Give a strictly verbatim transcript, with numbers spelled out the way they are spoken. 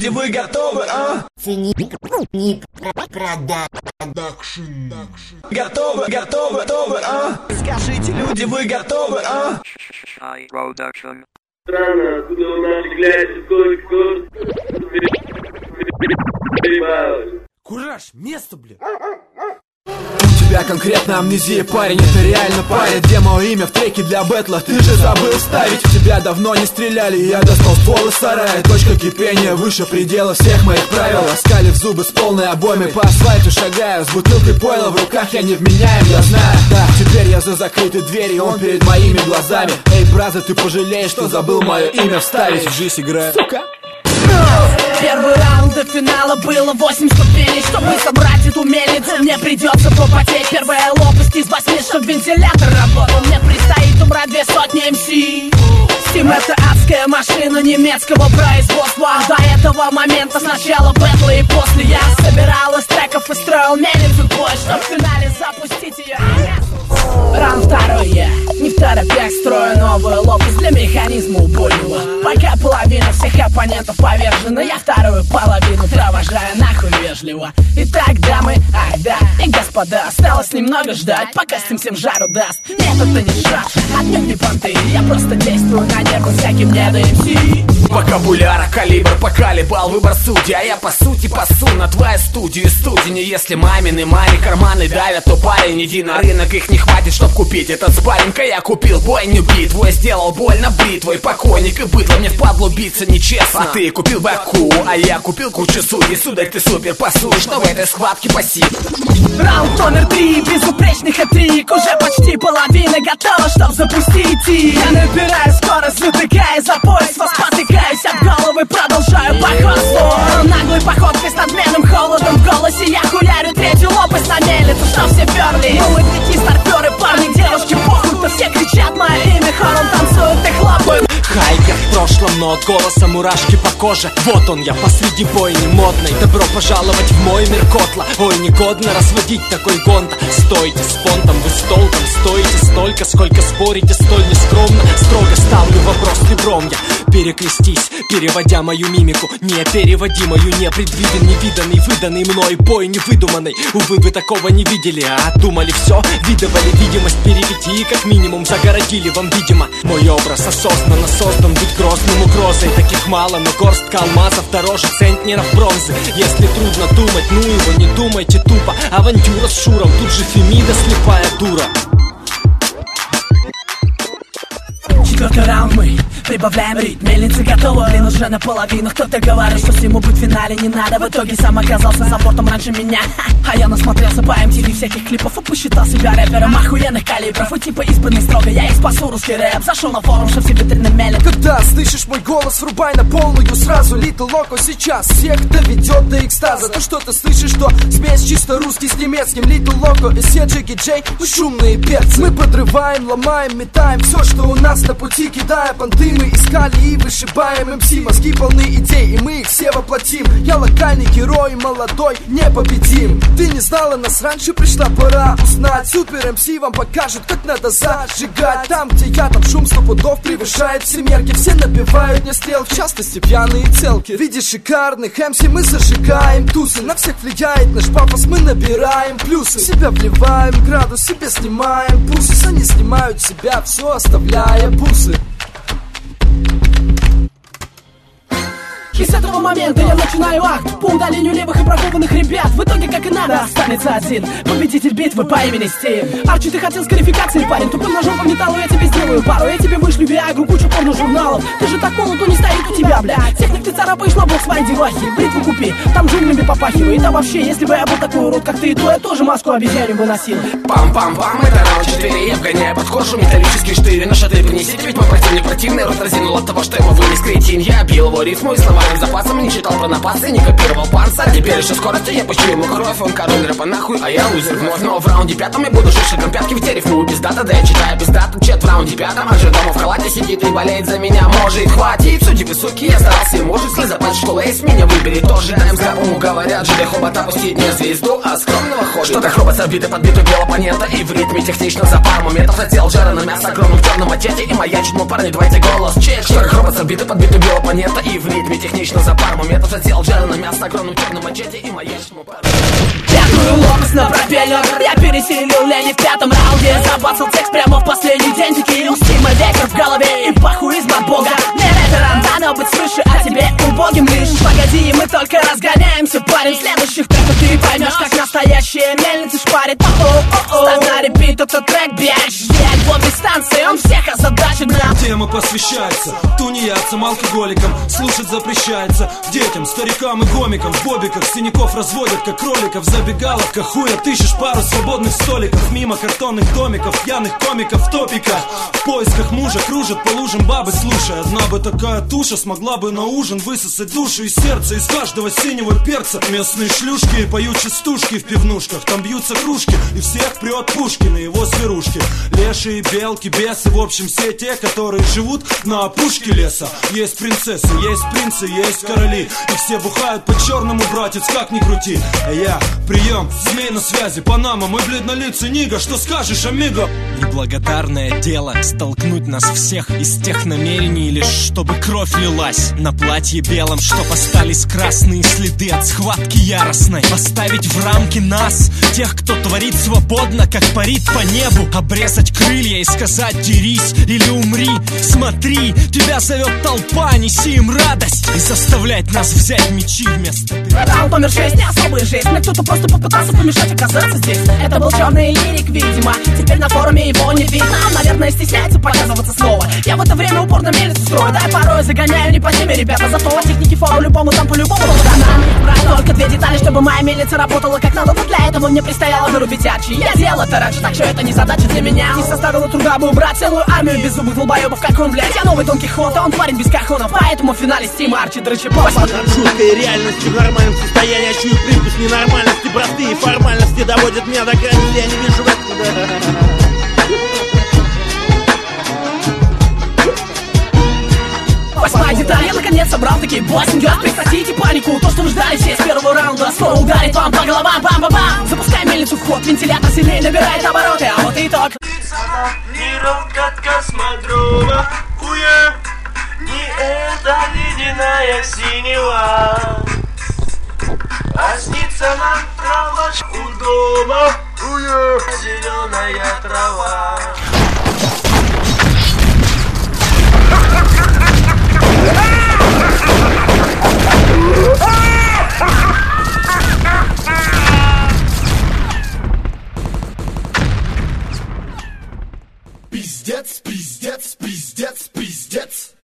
люди, вы готовы, а? Ценик не продакшн. Готовы, готовы, готовы, а? Скажите, люди, вы готовы, а? Shy Production. Странно, откуда у нас глядит сколько Кураж, место, блин. У тебя конкретно амнезия, парень, это реально парень. Где мое имя в треке для бэтла, ты же забыл ставить. В тебя давно не стреляли, я достал ствол из сарая. Точка кипения выше предела всех моих правил. Оскалив зубы с полной обоймой, по асфальту шагаю. С бутылкой пойла в руках, я невменяем, я знаю. Да, теперь я за закрытой дверью, он перед моими глазами. Эй, браза, ты пожалеешь, что забыл мое имя вставить. В жизнь играю, сука. Первый раунд до финала было восемь ступеней. Чтобы собрать эту мельницу, мне придется попотеть. Первая лопасть из восьми, чтоб вентилятор работал. Мне предстоит убрать две сотни эм си. Steam — это адская машина немецкого производства. До этого момента сначала бэтлы и после я собирал из треков и строил мельницу бой, чтоб в финале запустить ее. Раунд второй, я не в торопях строю новую лопасть для механизма убойного. Пока половина всех оппонентов повержена, я вторую половину провожаю нахуй вежливо. Итак, дамы, ах да, и господа, осталось немного ждать, пока Steam всем жару даст. Нет, это не шаг, отнюдь не понты, я просто действую на нервы всяким не до эм си. Вокабуляра, калибр, покалибал выбор судьи. А я по сути пасу на твою студию. Студени, если мамины маме карманы давят, то парень, иди на рынок, их не хватит, чтоб купить этот спарринг. А я купил бойню битву, сделал больно бритвой. Покойник и быдло, мне впадло биться нечестно. А ты купил Баку, а я купил кучу судей. Сударь, ты супер пасуешь, но в этой схватке пассив. Раунд номер три, безупречный хэт-трик. Уже почти половина готова, чтоб запустить. И я набираю скорость, затыкая за пояс, спотыкаюсь от головы, продолжаю поход. Наглой походкой с надменным холодом в голосе я хуярю третью лопасть на мельницу, что все перли. Мужики, старперы, парни, девушки, похуй, то все кричат мое имя, хором танцуют и хлопают. Хай, я в прошлом, но от голоса мурашки по коже. Вот он я, посреди бойни модной. Добро пожаловать в мой мир котла. Ой, негодно разводить такой гонта. Стойте с фонтом, вы с толком стоите столько, сколько спорите, столь нескромно. Строго ставлю вопрос ребром я. Перекрестись, переводя мою мимику. Непереводимую, непредвиден, невиданный, выданный мной бой невыдуманный. Увы, вы такого не видели, а думали все. Видовали видимость переведи и как минимум загородили вам, видимо. Мой образ осознанно создан быть грозным угрозой. Таких мало, но горстка алмазов дороже центнеров бронзы. Если трудно думать, ну его не думайте тупо. Авантюра с Шуром, тут же Фемида слепая дура. Четвертый раунд мы прибавляем ритм. Мельница готова, блин, уже наполовину. Кто-то говорит, что всему быть в финале не надо. В итоге сам оказался за бортом раньше меня. А я насмотрелся по эм ти ви всяких клипов и посчитал себя рэпером охуенных калибров. И типа избранный строго, я их спасу русский рэп. Зашел на форум, что все витрины мелят. Когда слышишь мой голос, врубай на полную сразу. Little Loco сейчас всех доведет до экстаза. То что ты слышишь, что смесь чисто русский с немецким. Little Loco и Седжик и Джей, мы шумные перцы. Мы подрываем, ломаем, метаем все, что у нас на пути, кидая понты. Мы искали и вышибаем эм си. Мозги полны идей, и мы их все воплотим. Я локальный герой, молодой, непобедим. Ты не знала нас раньше, пришла пора узнать. Супер эм си вам покажет, как надо зажигать. Там, где я, там шум сто пудов превышает все мерки. Все набивают мне стрел, в частности пьяные целки. Видя шикарных эм си мы зажигаем тусы. На всех влияет наш пафос, мы набираем плюсы. В себя вливаем градус, себе снимаем пульсы. Они снимают себя, все оставляя бусы. И с этого момента я начинаю акт по удалению левых и бракованных ребят. В итоге, как и надо, останется один победитель битвы по имени Steam. Арчи, ты хотел с квалификацией, парень. Тупым ножом по металлу я тебе сделаю пару. Я тебе вышлю виагру, кучу порно-журналов. Ты же так молод, не стоит у тебя, бля. Техник ты царапаешь на бок своей девахи. Бритву купи, там джунглями попахивает. А вообще, если бы я был такой урод, как ты, то я тоже маску обезьянью бы носил. Пам-пам-пам, это раунд четыре. Я вгоняю под кожу металлические штыри. На шаты принесите, ведь мой противник противный. Рот разинул от того, что ему вынес кретин. Я бил его рифму и сломал запасом, не читал про напасы, не копировал панца. Теперь еще скорости, я пущу ему кровь. Он король рэпа нахуй, а я лузер вновь. Но в раунде пятом я буду жить шагом пятки в те рифму без дата. Да я читаю без даты, чет в раунде пятом. А же дома в халате сидит и болеет за меня, может хватит. Судьи суки, я старался и может не запать школу. Из меня выбери тоже МСКУ. Говорят, жили хобот опустить не звезду, а скромного хобби. Что-то хробот забитый, подбитый белого планета. И в ритме технично за пару моментов хотел жареное мясо огромным в черном ответе. И маячит, мол, парни, давайте голос чек. Что-то хробот забитый, подбитый белого планета. И в ритме технично за пару моментов хотел жареное мясо огромным в черном ответе. И маячит, мол, парни. Пятую лопасть на пропеллер. Я переселил лени в пятом раунде. Забацал текст прямо в последний день. Такие устимый ветер в голове и похуизм от бога. Не рэпером дано быть свыше, а тебе убогим лишь. Погоди, мы только разгоняемся, парень. Следующих треков ты поймешь, как настоящие мельницы шпарит. Ставь на репит этот трек, бьяч. Альбом без станции, он всех озадачит. Тема посвящается тунеядцам, алкоголикам. Слушать запрещается детям, старикам и гомикам. В бобиках синяков разводят, как кроликов. В забегаловках хуя тыщешь пару свободных столиков. Мимо картонных домиков, пьяных комиков в топиках. В поисках мужа кружат по лужам бабы. Слушай, одна бы такая туша смогла бы на ужин высосать душу и сердце из каждого синего перца. Местные шлюшки поют частушки в пивнушках. Там бьются кружки и всех прет Пушкин и его зверушки. Лешие, белки, бесы, в общем все те, которые живут на опушке леса. Есть принцессы, есть принцы, есть короли. И все бухают по-черному, братец, как ни крути. А я, прием, змей на связи, Панама, мой бледнолицый нига. Что скажешь, амиго? Неблагодарное дело столкнуть нас всех из тех намерений, лишь чтобы кровь лилась на платье белом, чтоб остались красные следы от схватки яростной. Поставить в рамки нас, тех, кто творит свободно, как парит по небу. Обрезать крылья и сказать: дерись или умри. Смотри, тебя зовет толпа, неси им радость. И заставлять нас взять мечи вместо дыр. Раунд номер шесть, не особая жесть. Мне кто-то просто попытался помешать оказаться здесь. Это был черный лирик, видимо. Теперь на форуме его не видно. Он, наверное, стесняется показываться снова. Я в это время упорно мельницу строю. Да, я порой загоняю не по теме, ребята. Зато о технике фору любому там по-любому дана. Только две детали, чтобы моя мельница работала как надо. Но для этого мне предстояло вырубить арчи. Я делал это раньше, так что это не задача для меня. Не составило труда бы убрать целую армию беззубых долбоебов, как он, блядь. Я новый Дон Кихот, а он парень без кахонов. Поэтому в финале Стима Арчи дрочи. Над жуткой реальностью в нормальном состоянии. Я чую привкус ненормальности. Простые формальности доводят меня до крайности. Я не вижу в этом. Восьмая деталь, я наконец собрал такие восемь газ. Прекратите панику, то, что вы ждали все с первого раунда, скоро ударит вам по головам, бам-бам-бам. Запускай мельницу в ход, вентилятор сильнее набирает обороты. А вот и итог. Миров от космодрома, уе, не эта ледяная синева, а снится нам трава у дома, уе, зеленая трава.